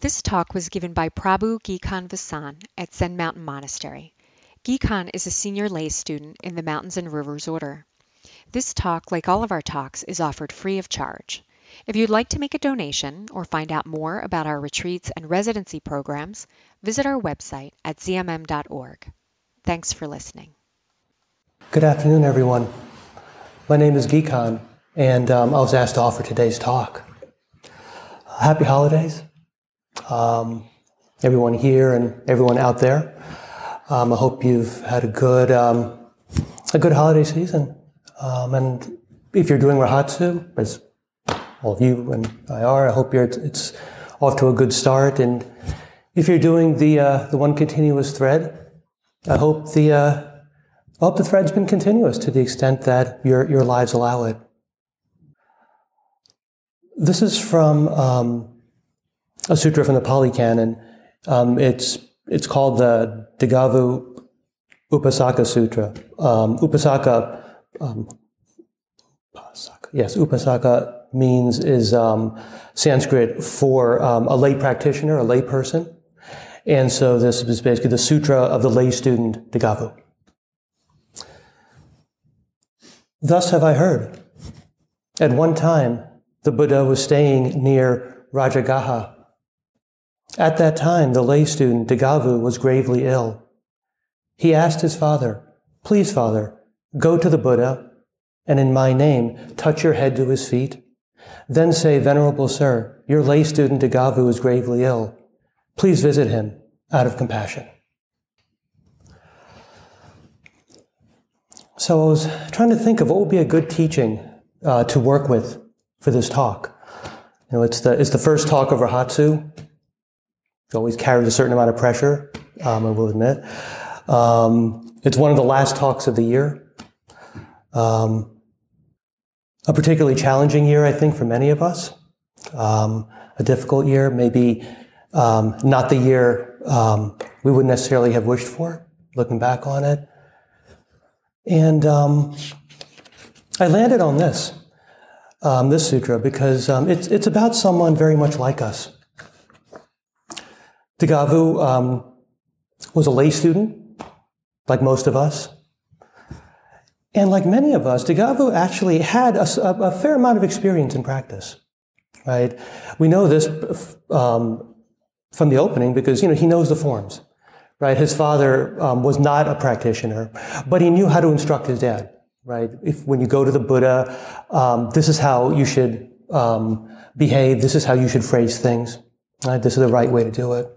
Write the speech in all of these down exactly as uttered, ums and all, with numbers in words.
This talk was given by Prabhu Gikan Vasan at Zen Mountain Monastery. Gikan is a senior lay student in the Mountains and Rivers Order. This talk, like all of our talks, is offered free of charge. If you'd like to make a donation or find out more about our retreats and residency programs, visit our website at z m m dot org. Thanks for listening. Good afternoon, everyone. My name is Gikan, and um, I was asked to offer today's talk. Happy holidays, um, everyone here and everyone out there. Um, I hope you've had a good um, a good holiday season. Um, and if you're doing Rahatsu, as all of you and I are, I hope you're, it's, it's off to a good start. And if you're doing the uh, the one continuous thread, I hope the uh, I hope the thread's been continuous to the extent that your your lives allow it. This is from um, a sutra from the Pali Canon. Um, it's it's called the Dighavu Upasaka Sutra. Um, Upasaka, um, Upasaka, yes, Upasaka means is um, Sanskrit for um, a lay practitioner, a lay person, and so this is basically the sutra of the lay student Dighavu. Thus have I heard. At one time, the Buddha was staying near Rajagaha. At that time, the lay student Dighavu was gravely ill. He asked his father, "Please, father, go to the Buddha, and in my name, touch your head to his feet. Then say, 'Venerable sir, your lay student Dighavu is gravely ill. Please visit him out of compassion.'" So I was trying to think of what would be a good teaching uh, to work with for this talk. You know, it's the it's the first talk of Rahatsu. It always carries a certain amount of pressure, um, I will admit. Um, it's one of the last talks of the year. Um, a particularly challenging year, I think, for many of us. Um, a difficult year, maybe um, not the year um, we would necessarily have wished for, looking back on it. And um, I landed on this, um, this sutra, because um, it's it's about someone very much like us. Dighavu um, was a lay student, like most of us. And like many of us, Dighavu actually had a, a, a fair amount of experience in practice, right? We know this um, from the opening because, you know, he knows the forms. Right, his father um, was not a practitioner, but he knew how to instruct his dad. Right, if when you go to the Buddha, um, this is how you should um, behave. This is how you should phrase things. Right, this is the right way to do it.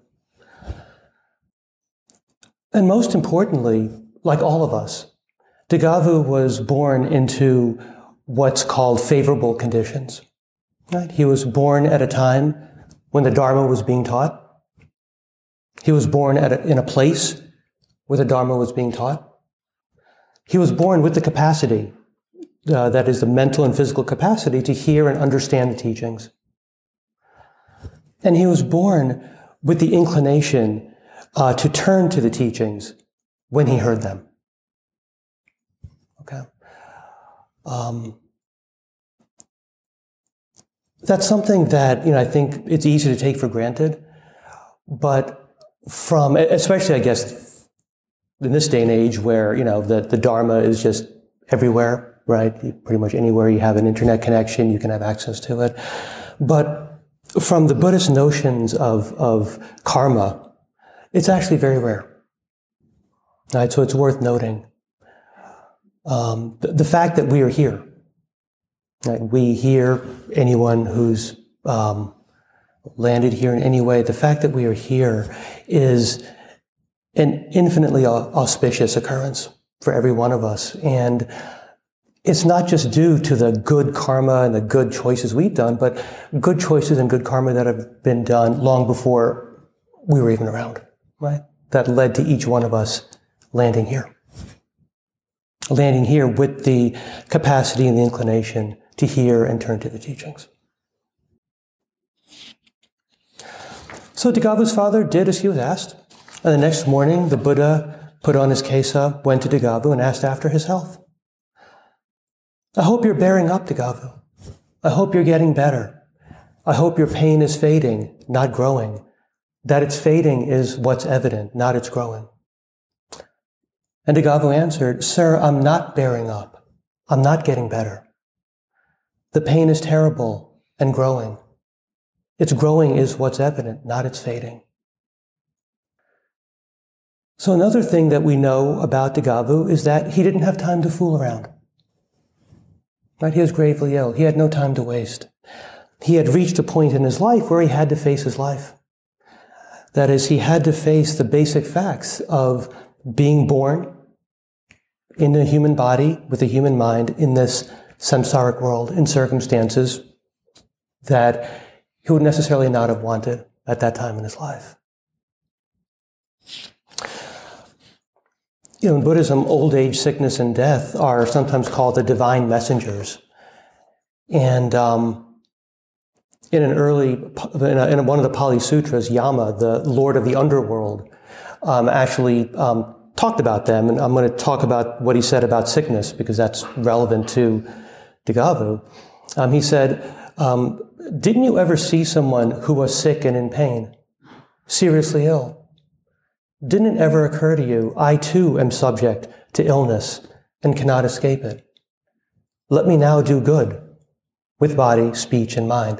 And most importantly, like all of us, Dighavu was born into what's called favorable conditions. Right, he was born at a time when the Dharma was being taught. He was born at a, in a place where the Dharma was being taught. He was born with the capacity, uh, that is the mental and physical capacity to hear and understand the teachings. And he was born with the inclination uh, to turn to the teachings when he heard them. Okay. Um, that's something that, you know, I think it's easy to take for granted, but from, especially, I guess, in this day and age where, you know, the, the Dharma is just everywhere, right? Pretty much anywhere you have an internet connection, you can have access to it. But from the Buddhist notions of, of karma, it's actually very rare, right? So it's worth noting. Um, the, the fact that we are here, right? We here, anyone who's um, landed here in any way, the fact that we are here is an infinitely auspicious occurrence for every one of us. And it's not just due to the good karma and the good choices we've done, but good choices and good karma that have been done long before we were even around, right? That led to each one of us landing here. Landing here with the capacity and the inclination to hear and turn to the teachings. So Dighavu's father did as he was asked, and the next morning the Buddha put on his kesa, went to Dighavu and asked after his health. "I hope you're bearing up, Dighavu. I hope you're getting better. I hope your pain is fading, not growing. that its fading is what's evident, not its growing. And Degavo answered, Sir, I'm not bearing up. I'm not getting better. The pain is terrible and growing. Its growing is what's evident, not its fading. So another thing that we know about Degavo is that he didn't have time to fool around. Right? He was gravely ill. He had no time to waste. He had reached a point in his life where he had to face his life. That is, he had to face the basic facts of being born in a human body with a human mind in this samsaric world in circumstances that he would necessarily not have wanted at that time in his life. You know, in Buddhism, old age, sickness, and death are sometimes called the divine messengers. And um, in an early, in, a, in one of the Pali Sutras, Yama, the Lord of the underworld, um, actually um, talked about them. And I'm going to talk about what he said about sickness because that's relevant to Degavo. Um, he said, um, didn't you ever see someone who was sick and in pain, seriously ill? Didn't it ever occur to you, I too am subject to illness and cannot escape it? Let me now do good with body, speech, and mind.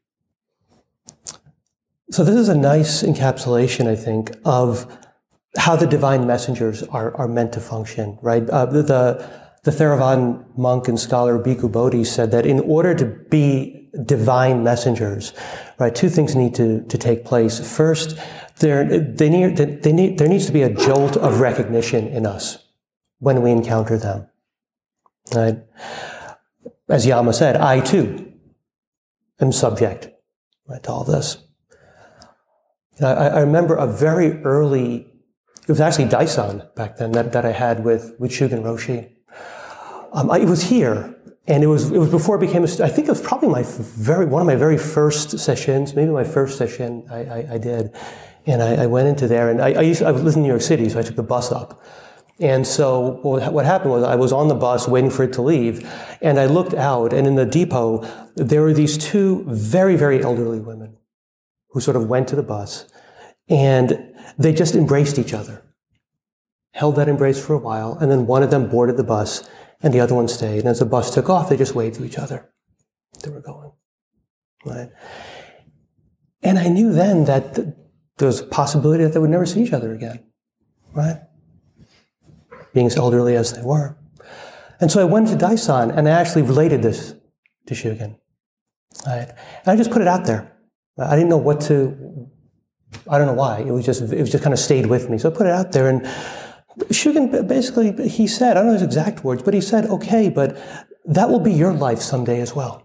So this is a nice encapsulation, I think, of how the divine messengers are, are meant to function, right? Uh, the, the Theravadan monk and scholar Bhikkhu Bodhi said that in order to be divine messengers, right, two things need to, to take place. First, there, they need, they need, there needs to be a jolt of recognition in us when we encounter them, right? As Yama said, I too am subject, right, to all this. I, I remember a very early, it was actually Daisan back then that, that I had with, with Shugen Roshi. Um, I, it was here, and it was it was before it became a, I think it was probably my very, one of my very first sessions, maybe my first session I, I, I did. And I, I went into there, and I, I used to, I lived in New York City, so I took the bus up. And so well, what happened was I was on the bus waiting for it to leave, and I looked out, and in the depot, there were these two very, very elderly women who sort of went to the bus, and they just embraced each other, held that embrace for a while, and then one of them boarded the bus, and the other one stayed. And as the bus took off, they just waved to each other. They were going, right? And I knew then that the, there was a possibility that they would never see each other again, right? Being as elderly as they were. And so I went to Daisan, and I actually related this to Shugen, right? And I just put it out there. I didn't know what to, I don't know why. It was just, it was just kind of stayed with me. So I put it out there, and Shugen basically, he said, I don't know his exact words, but he said, okay, but that will be your life someday as well.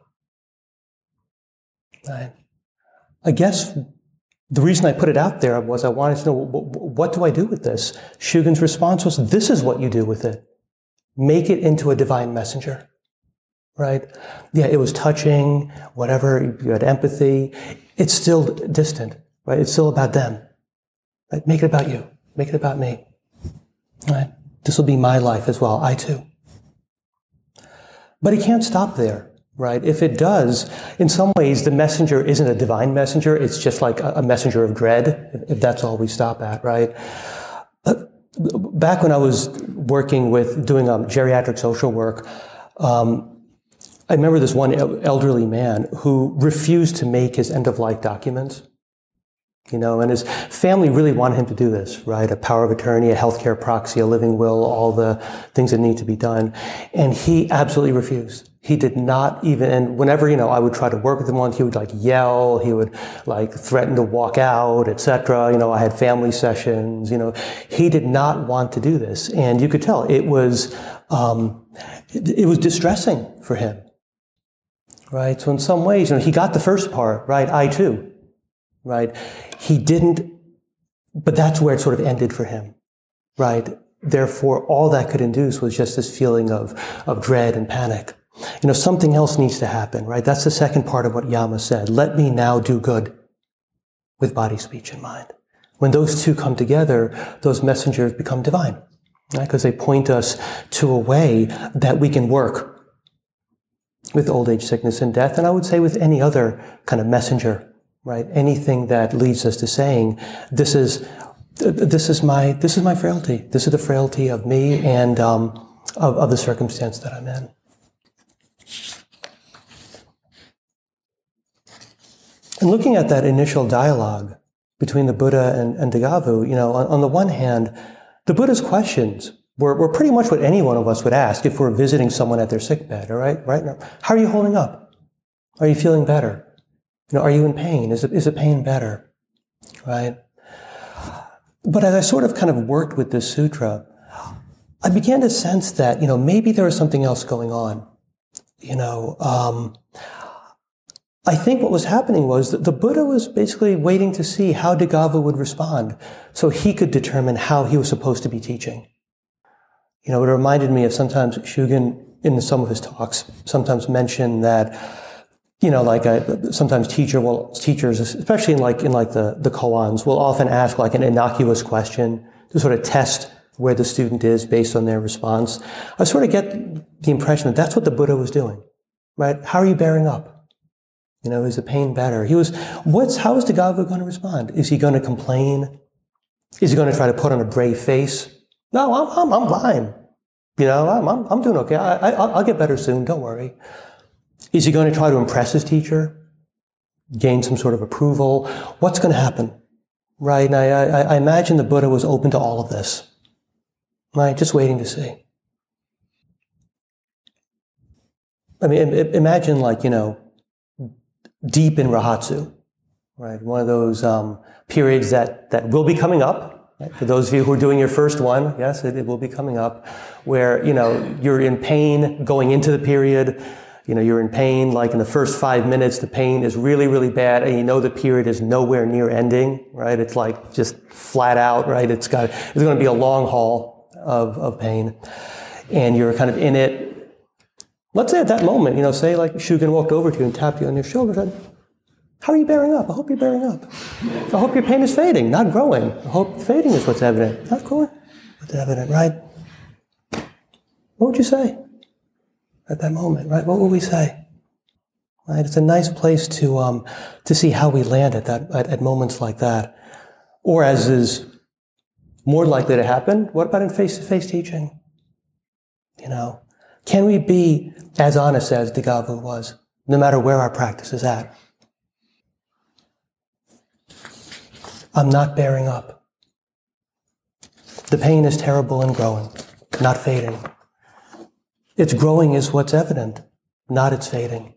Right? I guess the reason I put it out there was I wanted to know, what do I do with this? Shugen's response was, this is what you do with it. Make it into a divine messenger. Right? Yeah, it was touching, whatever, you had empathy. It's still distant, right? It's still about them. Right? Make it about you. Make it about me. Right? This will be my life as well. I too. But it can't stop there, right? If it does, in some ways, the messenger isn't a divine messenger. It's just like a messenger of dread, if that's all we stop at, right? Back when I was working with doing um, geriatric social work, um, I remember this one elderly man who refused to make his end-of-life documents. You know, and his family really wanted him to do this, right? A power of attorney, a healthcare proxy, a living will, all the things that need to be done. And he absolutely refused. He did not even, and whenever, you know, I would try to work with him once, he would like yell, he would like threaten to walk out, et cetera. You know, I had family sessions, you know. He did not want to do this. And you could tell it was, um, it, it was distressing for him, right? So in some ways, you know, he got the first part, right? I too. Right? He didn't, but that's where it sort of ended for him, right? Therefore, all that could induce was just this feeling of, of dread and panic. You know, something else needs to happen, right? That's the second part of what Yama said. Let me now do good with body, speech, and mind. When those two come together, those messengers become divine, right? Because they point us to a way that we can work with old age, sickness, and death, and I would say with any other kind of messenger right? Anything that leads us to saying, this is, this is my, this is my frailty. This is the frailty of me and um, of, of the circumstance that I'm in. And looking at that initial dialogue between the Buddha and, and Dagavu, you know, on, on the one hand, the Buddha's questions were, were pretty much what any one of us would ask if we're visiting someone at their sickbed, all right? Right now, how are you holding up? Are you feeling better? You know, are you in pain? Is, it, is the pain better? Right? But as I sort of kind of worked with this sutra, I began to sense that, you know, maybe there was something else going on. You know, um, I think what was happening was that the Buddha was basically waiting to see how Dagavu would respond so he could determine how he was supposed to be teaching. You know, it reminded me of sometimes Shugen, in some of his talks, sometimes mentioned that, you know, like a, sometimes teacher will, teachers, especially in like, in like the, the koans, will often ask like an innocuous question to sort of test where the student is based on their response. I sort of get the impression that that's what the Buddha was doing, right? How are you bearing up? You know, is the pain better? He was, what's, how is Dagavu going to respond? Is he going to complain? Is he going to try to put on a brave face? No, I'm, I'm, I'm fine. You know, I'm, I'm, I'm doing okay. I, I, I'll get better soon. Don't worry. Is he going to try to impress his teacher? Gain some sort of approval? What's going to happen? Right? And I, I, I imagine the Buddha was open to all of this. Right? Just waiting to see. I mean, imagine like, you know, deep in Rahatsu, right? One of those um, periods that, that will be coming up. Right? For those of you who are doing your first one, yes, it, it will be coming up, where, you know, you're in pain going into the period. You know, you're in pain, like in the first five minutes, the pain is really, really bad, and you know the period is nowhere near ending, right? It's like just flat out, right? It's got, it's going to be a long haul of, of pain. And you're kind of in it. Let's say at that moment, you know, say like Shugen walked over to you and tapped you on your shoulder and said, how are you bearing up? I hope you're bearing up. I hope your pain is fading, not growing. I hope fading is what's evident, not growing. What's evident, right? What would you say at that moment, right? What would we say? Right? It's a nice place to um, to see how we land at that at, at moments like that. Or as is more likely to happen, what about in face-to-face teaching? You know, can we be as honest as Dagavu was, no matter where our practice is at? I'm not bearing up. The pain is terrible and growing, not fading. Its growing is what's evident, not its fading.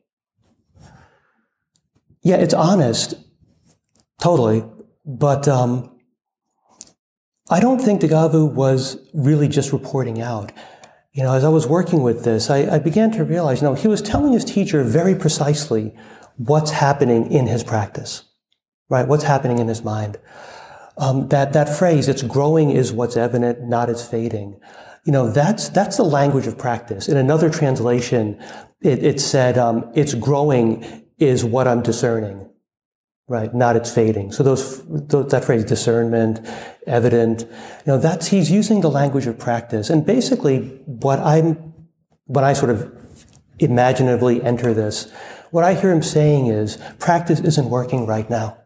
Yeah, it's honest, totally, but um, I don't think Dagavu was really just reporting out. You know, as I was working with this, I, I began to realize, you know, he was telling his teacher very precisely what's happening in his practice, right? What's happening in his mind. Um, that, that phrase, it's growing is what's evident, not its fading. You know, that's, that's the language of practice. In another translation, it, it said, um, it's growing is what I'm discerning, right? Not its fading. So those, those, that phrase, discernment, evident, you know, that's, he's using the language of practice. And basically what I'm, when I sort of imaginatively enter this, what I hear him saying is, practice isn't working right now.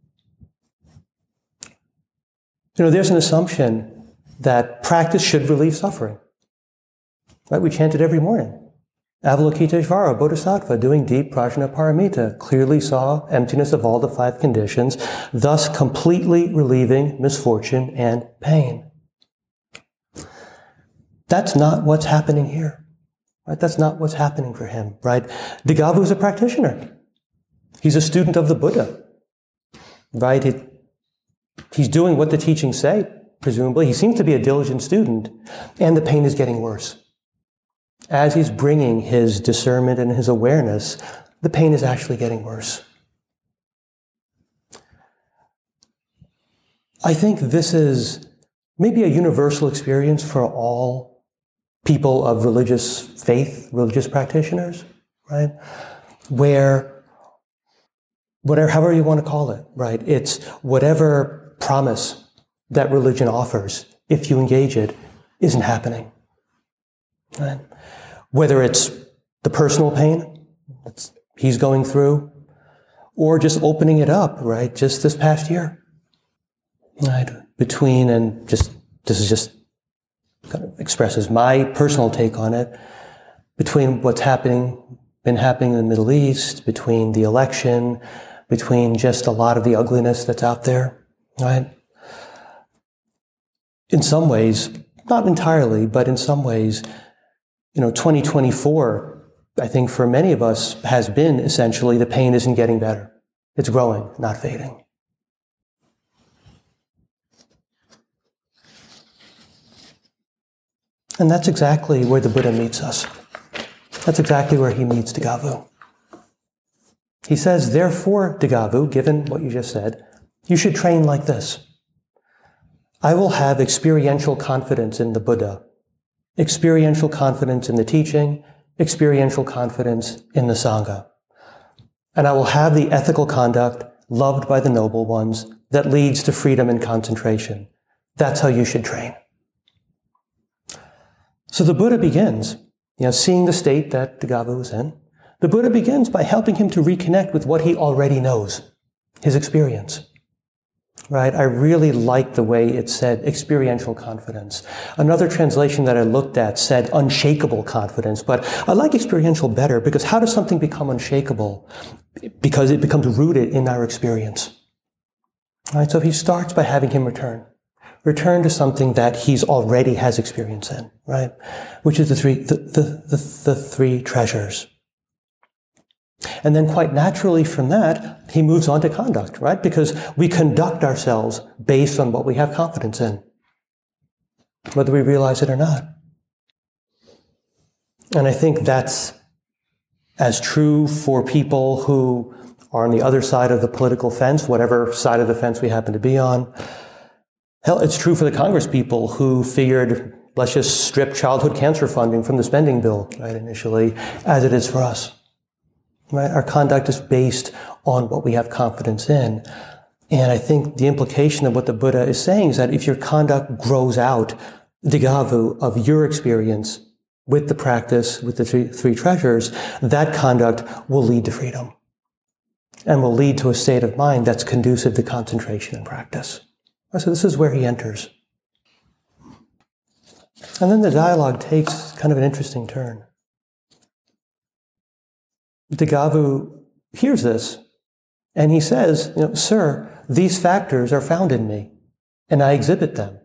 You know, there's an assumption that practice should relieve suffering. Right? We chant it every morning. Avalokiteshvara, Bodhisattva, doing deep prajna paramita, clearly saw emptiness of all the five conditions, thus completely relieving misfortune and pain. That's not what's happening here. Right? That's not what's happening for him. Right? Dagavu is a practitioner. He's a student of the Buddha. Right? He, he's doing what the teachings say. Presumably, he seems to be a diligent student, and the pain is getting worse. As he's bringing his discernment and his awareness, the pain is actually getting worse. I think this is maybe a universal experience for all people of religious faith, religious practitioners, right? Where, whatever, however you want to call it, right? It's whatever promise that religion offers, if you engage it, isn't happening. Right? Whether it's the personal pain that he's going through, or just opening it up, right? Just this past year, right? Between, and just, this is just kind of expresses my personal take on it, between what's happening, been happening in the Middle East, between the election, between just a lot of the ugliness that's out there, right? In some ways, not entirely, but in some ways, you know, twenty twenty-four, I think for many of us has been essentially the pain isn't getting better. It's growing, not fading. And that's exactly where the Buddha meets us. That's exactly where he meets Dagavu. He says, therefore, Dagavu, given what you just said, you should train like this. I will have experiential confidence in the Buddha, experiential confidence in the teaching, experiential confidence in the Sangha. And I will have the ethical conduct loved by the noble ones that leads to freedom and concentration. That's how you should train. So the Buddha begins, you know, seeing the state that Dagavu was in. The Buddha begins by helping him to reconnect with what he already knows, his experience. Right? I really like the way it said experiential confidence. Another translation that I looked at said unshakable confidence, but I like experiential better because how does something become unshakable? Because it becomes rooted in our experience. Right? So he starts by having him return. Return to something that he's already has experience in, right? Which is the three, the, the, the, the three treasures. And then quite naturally from that, he moves on to conduct, right? Because we conduct ourselves based on what we have confidence in, whether we realize it or not. And I think that's as true for people who are on the other side of the political fence, whatever side of the fence we happen to be on. Hell, it's true for the Congress people who figured, let's just strip childhood cancer funding from the spending bill, right, initially, as it is for us. Right? Our conduct is based on what we have confidence in. And I think the implication of what the Buddha is saying is that if your conduct grows out, Dagavu, of your experience with the practice, with the three, three treasures, that conduct will lead to freedom and will lead to a state of mind that's conducive to concentration and practice. So this is where he enters. And then the dialogue takes kind of an interesting turn. Dagavu hears this, and he says, you know, sir, these factors are found in me, and I exhibit them.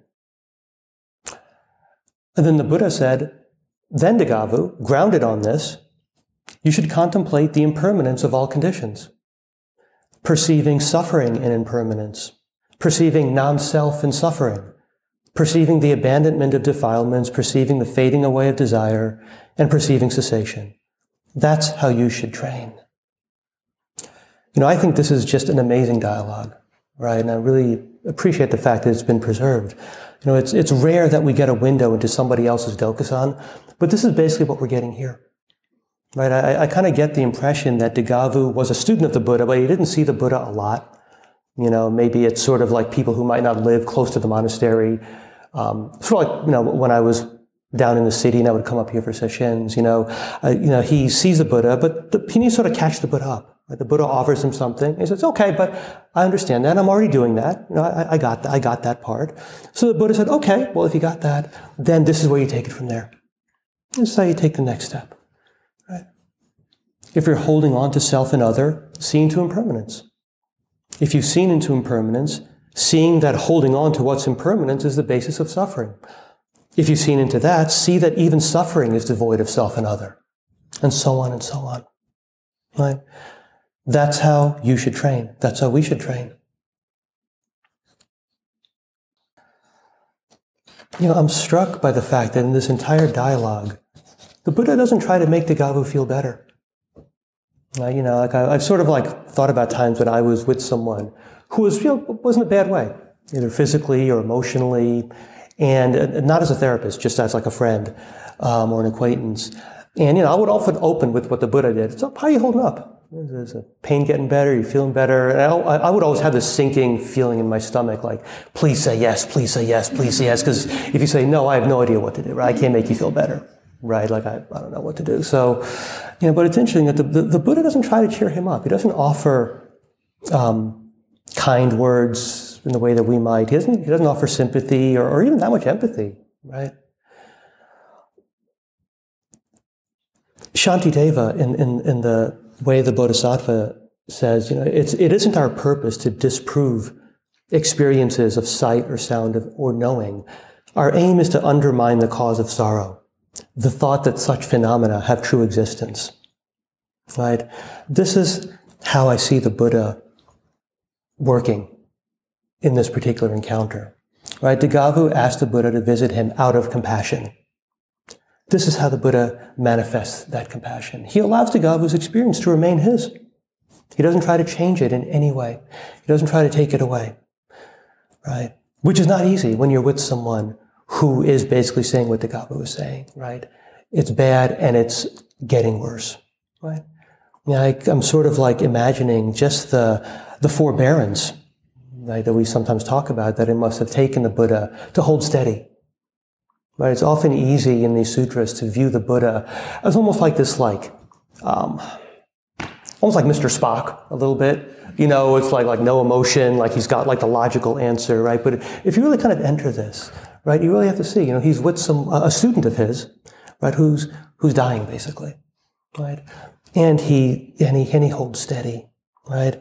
And then the Buddha said, then Dagavu, grounded on this, you should contemplate the impermanence of all conditions, perceiving suffering in impermanence, perceiving non-self in suffering, perceiving the abandonment of defilements, perceiving the fading away of desire, and perceiving cessation. That's how you should train. You know, I think this is just an amazing dialogue, right? And I really appreciate the fact that it's been preserved. You know, it's it's rare that we get a window into somebody else's Dokusan, but this is basically what we're getting here, right? I, I kind of get the impression that Dagavu was a student of the Buddha, but he didn't see the Buddha a lot. You know, maybe it's sort of like people who might not live close to the monastery. Um, sort of like, you know, when I was down in the city and I would come up here for sessions, you know, uh, you know, he sees the Buddha, but the, he needs to sort of catch the Buddha up. Right? The Buddha offers him something. He says, okay, but I understand that. I'm already doing that. You know, I, I got that. I got that part. So the Buddha said, okay, well, if you got that, then this is where you take it from there. This is how you take the next step. Right? If you're holding on to self and other, see into impermanence. If you've seen into impermanence, seeing that holding on to what's impermanent is the basis of suffering. If you've seen into that, see that even suffering is devoid of self and other, and so on and so on. Right? That's how you should train. That's how we should train. You know, I'm struck by the fact that in this entire dialogue, the Buddha doesn't try to make Dagavu feel better. Uh, you know, like I, I've sort of like thought about times when I was with someone who was, you know, wasn't a bad way, either physically or emotionally, and uh, not as a therapist, just as like a friend um, or an acquaintance. And, you know, I would often open with what the Buddha did. So, how are you holding up? Is the pain getting better? Are you feeling better? And I, I would always have this sinking feeling in my stomach, like, please say yes, please say yes, please say yes. Because if you say no, I have no idea what to do, right? I can't make you feel better, right? Like, I, I don't know what to do. So, you know, but it's interesting that the, the, the Buddha doesn't try to cheer him up. He doesn't offer um, kind words in the way that we might. He doesn't, he doesn't offer sympathy or, or even that much empathy, right? Shantideva, in, in, in the way the Bodhisattva says, you know, it's, it isn't our purpose to disprove experiences of sight or sound or knowing. Our aim is to undermine the cause of sorrow, the thought that such phenomena have true existence, right? This is how I see the Buddha working in this particular encounter, right? Dagavu asked the Buddha to visit him out of compassion. This is how the Buddha manifests that compassion. He allows Dagavu's experience to remain his. He doesn't try to change it in any way. He doesn't try to take it away, right? Which is not easy when you're with someone who is basically saying what Dagavu is saying, right? It's bad and it's getting worse, right? Yeah, I, I'm sort of like imagining just the, the forbearance, right, that we sometimes talk about, that it must have taken the Buddha to hold steady. Right? It's often easy in these sutras to view the Buddha as almost like this, like, um, almost like Mister Spock a little bit. You know, it's like like no emotion, like he's got like the logical answer, right? But if you really kind of enter this, right, you really have to see, you know, he's with some a student of his, right, who's who's dying basically, right, and he and he and he holds steady, right.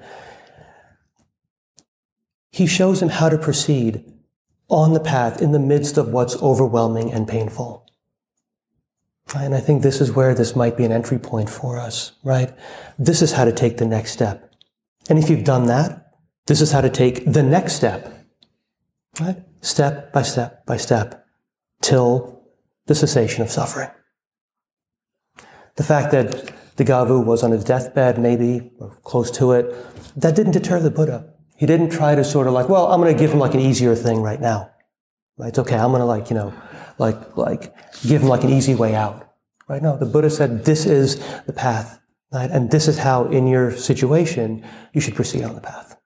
He shows him how to proceed on the path in the midst of what's overwhelming and painful. And I think this is where this might be an entry point for us, right? This is how to take the next step. And if you've done that, this is how to take the next step, right? Step by step by step, till the cessation of suffering. The fact that Dagavu was on his deathbed, maybe, or close to it, that didn't deter the Buddha. He didn't try to sort of like, well, I'm going to give him like an easier thing right now. Right? It's okay. I'm going to like, you know, like, like give him like an easy way out. Right? No, the Buddha said, this is the path. Right? And this is how in your situation you should proceed on the path.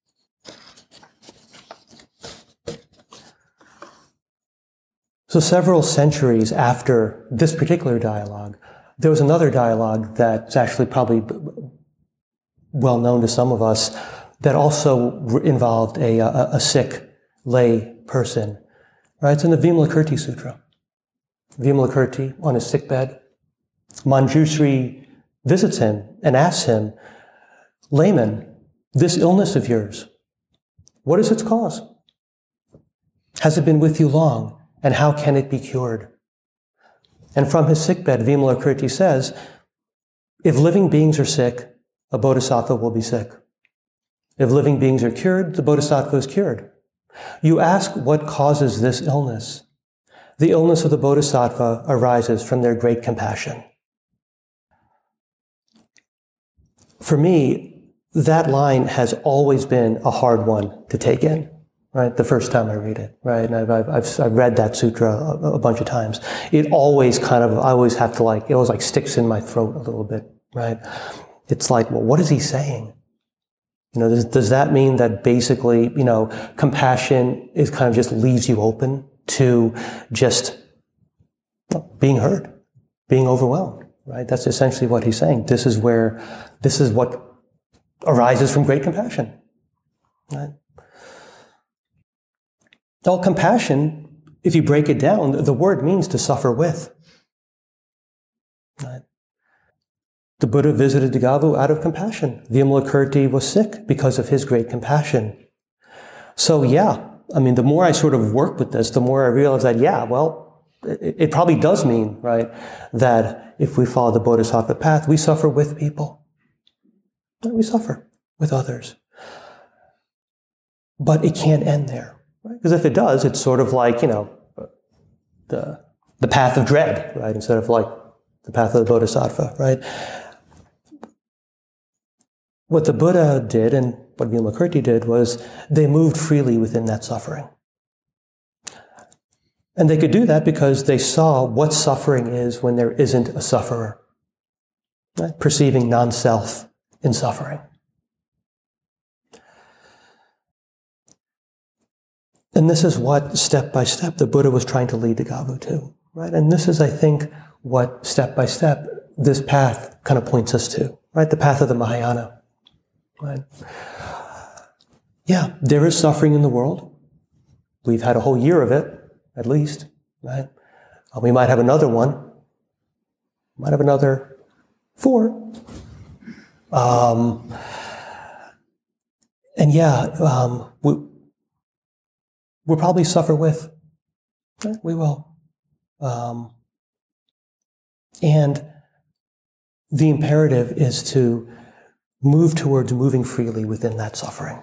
So several centuries after this particular dialogue, there was another dialogue that's actually probably well known to some of us, that also involved a, a, a sick lay person, right? It's in the Vimalakirti Sutra. Vimalakirti, on his sickbed, Manjushri visits him and asks him, layman, this illness of yours, what is its cause? Has it been with you long? And how can it be cured? And from his sickbed, Vimalakirti says, if living beings are sick, a bodhisattva will be sick. If living beings are cured, the bodhisattva is cured. You ask what causes this illness. The illness of the bodhisattva arises from their great compassion. For me, that line has always been a hard one to take in, right? The first time I read it, right? And I've, I've, I've, I've read that sutra a, a bunch of times. It always kind of, I always have to like, it always like sticks in my throat a little bit, right? It's like, well, what is he saying? You know, does, does that mean that basically, you know, compassion is kind of just leaves you open to just being hurt, being overwhelmed, right? That's essentially what he's saying. This is where, this is what arises from great compassion, right? All compassion, if you break it down, the word means to suffer with, right? The Buddha visited Dagavu out of compassion. Vimalakirti was sick because of his great compassion. So yeah, I mean, the more I sort of work with this, the more I realize that, yeah, well, it, it probably does mean, right, that if we follow the Bodhisattva path, we suffer with people. We suffer with others. But it can't end there, right? Because if it does, it's sort of like, you know, the, the path of dread, right, instead of like the path of the Bodhisattva, right? What the Buddha did and what Vimalakirti did was they moved freely within that suffering. And they could do that because they saw what suffering is when there isn't a sufferer, right? Perceiving non-self in suffering. And this is what, step by step, the Buddha was trying to lead Dagavu to, right? And this is, I think, what, step by step, this path kind of points us to, right? The path of the Mahayana. Right. yeah, there is suffering in the world. We've had a whole year of it, at least, right? Uh, we might have another one. Might have another four. Um, and yeah, um, we, we'll probably suffer with. Yeah, we will. Um, and the imperative is to move towards moving freely within that suffering.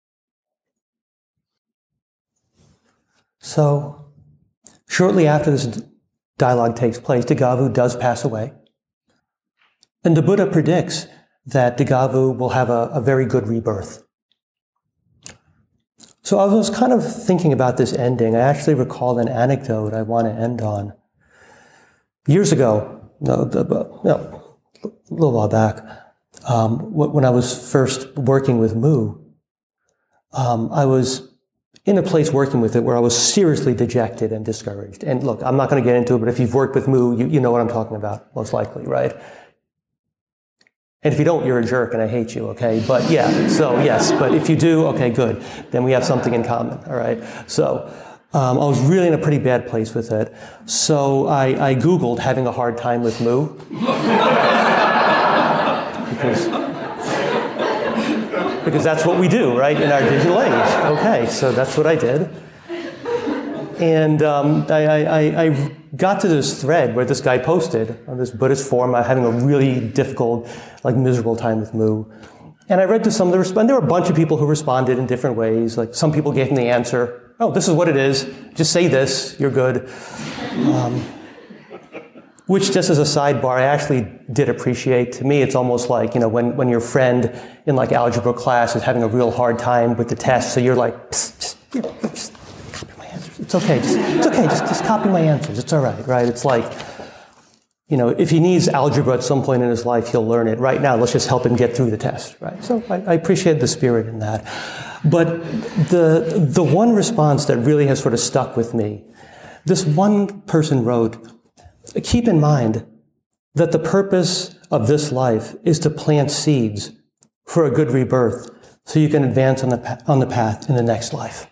So, shortly after this dialogue takes place, Dagavu does pass away. And the Buddha predicts that Dagavu will have a, a very good rebirth. So I was kind of thinking about this ending. I actually recall an anecdote I want to end on. Years ago, no, no, a little while back, um, when I was first working with Mu, um, I was in a place working with it where I was seriously dejected and discouraged. And look, I'm not going to get into it, but if you've worked with Mu, you, you know what I'm talking about, most likely, right? And if you don't, you're a jerk and I hate you, okay? But yeah, so yes, but if you do, okay, good. Then we have something in common, all right? So um, I was really in a pretty bad place with it. So I, I Googled having a hard time with Mu. because, because that's what we do, right, in our digital age. Okay, so that's what I did. And um, I, I, I got to this thread where this guy posted on this Buddhist forum, I'm having a really difficult, like miserable time with Mu. And I read to some of the response. There were a bunch of people who responded in different ways. Like some people gave him the answer, oh, this is what it is. Just say this, you're good. Um, which, just as a sidebar, I actually did appreciate. To me, it's almost like, you know, when, when your friend in like algebra class is having a real hard time with the test, so you're like, psst, just, you know, just copy my answers. It's okay, just, it's okay, just, just copy my answers. It's all right, right? It's like, you know, if he needs algebra at some point in his life, he'll learn it. Right now, let's just help him get through the test, right? So I, I appreciate the spirit in that. But the, the one response that really has sort of stuck with me, this one person wrote, keep in mind that the purpose of this life is to plant seeds for a good rebirth so you can advance on the, on the path in the next life.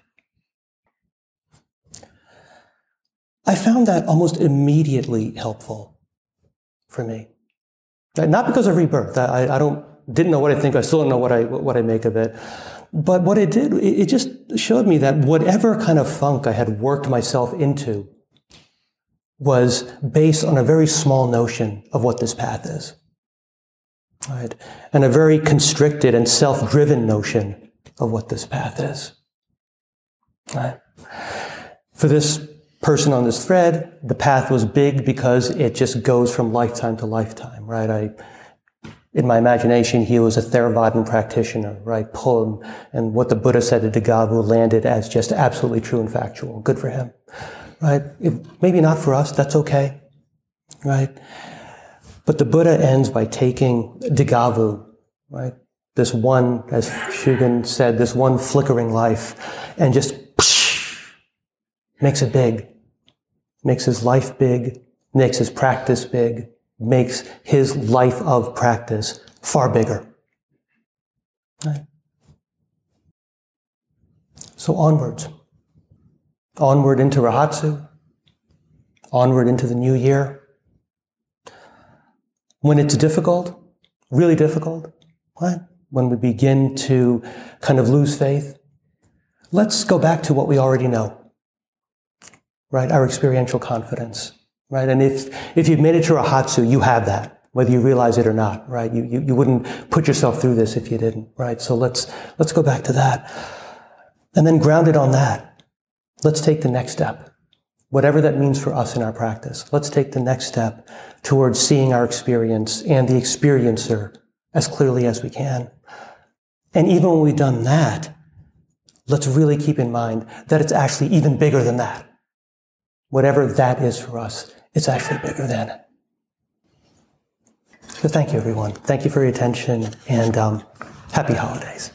I found that almost immediately helpful for me. Not because of rebirth. I, I don't, didn't know what I think. I still don't know what I, what I make of it. But what it did, it just showed me that whatever kind of funk I had worked myself into was based on a very small notion of what this path is. Right? And a very constricted and self-driven notion of what this path is. Right? For this person on this thread, the path was big because it just goes from lifetime to lifetime, right? I, in my imagination, he was a Theravadan practitioner, right? Pull him, and what the Buddha said to Dagavu landed as just absolutely true and factual. Good for him, right? If, maybe not for us, that's okay, right? But the Buddha ends by taking Dagavu, right? This one, as Shugen said, this one flickering life, and just psh, makes it big. Makes his life big, makes his practice big, makes his life of practice far bigger. Right? So onwards. Onward into Rahatsu. Onward into the new year. When it's difficult, really difficult, right? When we begin to kind of lose faith, let's go back to what we already know. Right, our experiential confidence, right? And if, if you've made it to Rahatsu, you have that, whether you realize it or not, right? You, you, you wouldn't put yourself through this if you didn't, right? So let's, let's go back to that. And then grounded on that, let's take the next step. Whatever that means for us in our practice, let's take the next step towards seeing our experience and the experiencer as clearly as we can. And even when we've done that, let's really keep in mind that it's actually even bigger than that. Whatever that is for us, it's actually bigger than it. So thank you, everyone. Thank you for your attention, and um, happy holidays.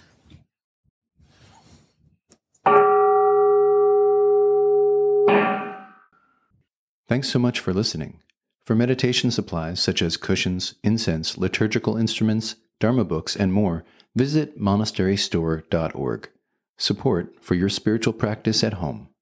Thanks so much for listening. For meditation supplies such as cushions, incense, liturgical instruments, Dharma books, and more, visit monastery store dot org. support for your spiritual practice at home.